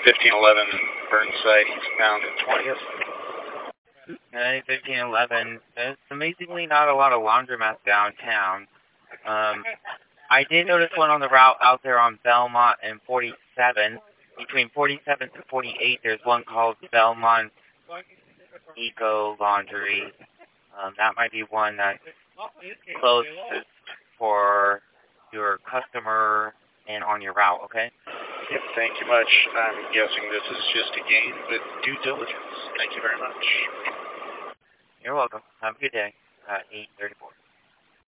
1511 Burnside, eastbound at 20th. 1511. There's amazingly not a lot of laundromats downtown. I did notice one on the route out there on Belmont and 47. Between 47th and 48, there's one called Belmont Eco Laundry. That might be one that's closest for your customer and on your route, okay? Yep, thank you much. I'm guessing this is just a game, but due diligence. Thank you very much. You're welcome. Have a good day. 8:34.